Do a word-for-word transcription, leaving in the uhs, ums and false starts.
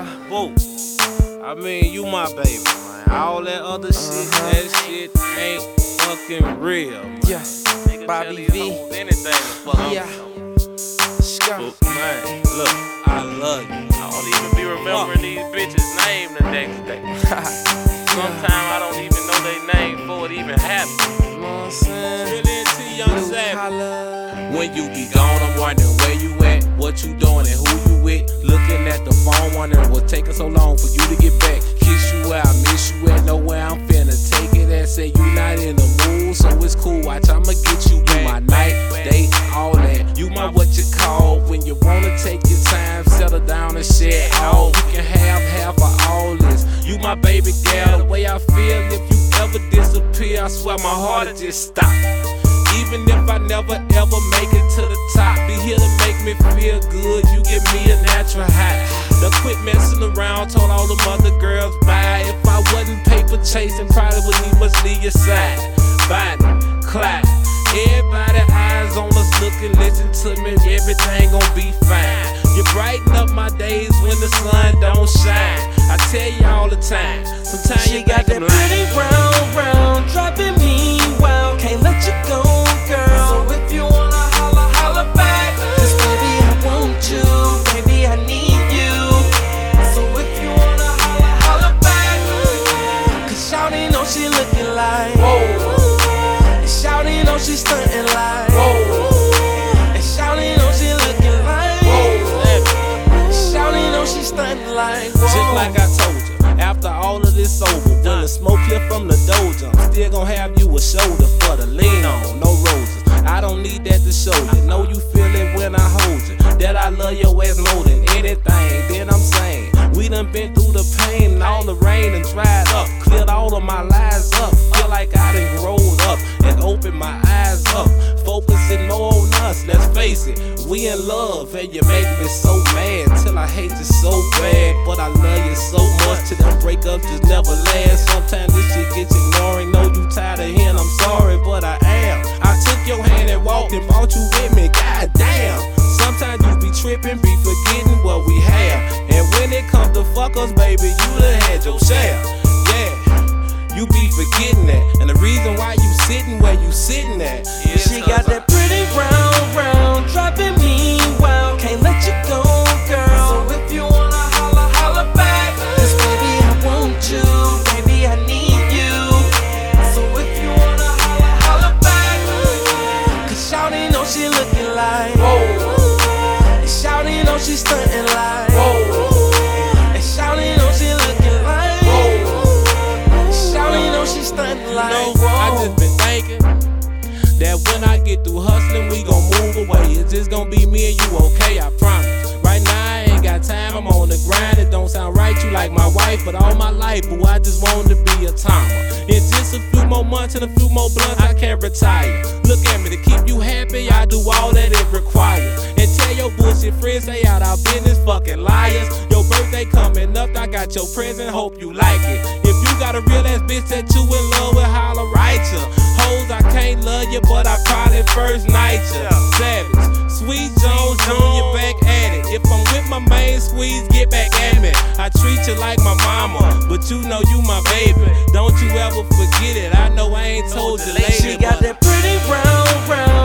Yeah. Boo, I mean, you my baby, man. All that other shit, Uh-huh. that shit ain't fucking real, man. Yeah. Nigga Bobby tell these V. hoes anything to fuck Yeah. with. Scum. But, man, look, I love you. I don't even be remembering these bitches' name the next day. Sometimes I don't even know their name before it even happens. You know what I'm saying? Really into young Blue Savage. collar. When you be gone, I'm wondering where you at, what you doing, and who you with. Looking at the phone, wondering what's taking so long for you to get back. Kiss you out, miss you at nowhere. I'm finna take it and say you not in the mood, so it's cool. Watch, I'ma get you back. You my night, day, all that. You my what you call when you wanna take your time, settle down and share all. We can have half of all this. You my baby girl, the way I feel. If you ever disappear, I swear my heart will just stop. Even if I never ever make it to the top, be here to make me feel good. You give me a natural high. Now quit messing around, told all them other girls bye. If I wasn't paper chasing, probably wouldn't even much leave your side. Bonnie, Clyde, everybody eyes on us looking, listen to me, everything gon' be fine. You brighten up my days when the sun don't shine. I tell you all the time, sometimes She you got that pretty round, round, dropping me wild. Can't let you go, girl. So if you wanna holla, holla back. Cause baby, I want you, baby, I need you. So if you wanna holla, holla back. Cause shawty know she looking like whoa. And shawty know she stunting like whoa. And shawty know she looking like whoa. And shawty know she stunting like whoa. Just like I told you, after all of this over, when the smoke clear from the dojo, I'm still gon' have you a shoulder for the lean on, no roses. I don't need that to show you, know you feel it when I hold you. That I love your ass more than anything, then I'm saying we done been through the pain and all the rain and dried up, cleared all of my lies up. Feel like I done growed up and opened my eyes up, focusing more on us, let's face it, we in love. And you make me so mad till I hate you so bad, but I love you so much till them breakups just never last. Sometimes this shit gets ignoring, know you tired of hearing I'm sorry, but I am. I took your hand and walked and brought you with me, god damn. Sometimes you be tripping, be forgetting what we have, and when it comes to fuck us, baby, you done had your share. Yeah, you be forgetting that, and the reason why you sitting where you sitting at is She got that pretty round, round, dropping me wild. Can't let you go, girl. So if you wanna holla, holla back. Cause baby, I want you, baby, I need you. So if you wanna holla, holla back. Cause shawty know she looking like whoa. And shawty know she stunting like whoa. And shawty know she looking like whoa. And shawty know she stunting like know, whoa. I just been thinking that when I get through hustling, we gon' move away. It's just gon' be me and you, okay? I promise. Right now, I ain't got time, I'm on the grind. It don't sound right, you like my wife, but all my life, boo, I just want to be a timer. It's just a few more months and a few more blunts, I can retire. Look at me, to keep you happy, I do all that it requires. And tell your bullshit friends, stay out our business, fucking liars. Your birthday coming up, I got your present, hope you like it. If you got a real ass bitch that you in love with, holla right ya. Hoes, I can't love you, but I probably first night ya. Savage, Sweet Jones Junior back at it. If I'm with my main squeeze, get back at me. I treat you like my mama, but you know you my baby. Don't you ever forget it, I know I ain't told you lately. She got that pretty round, round.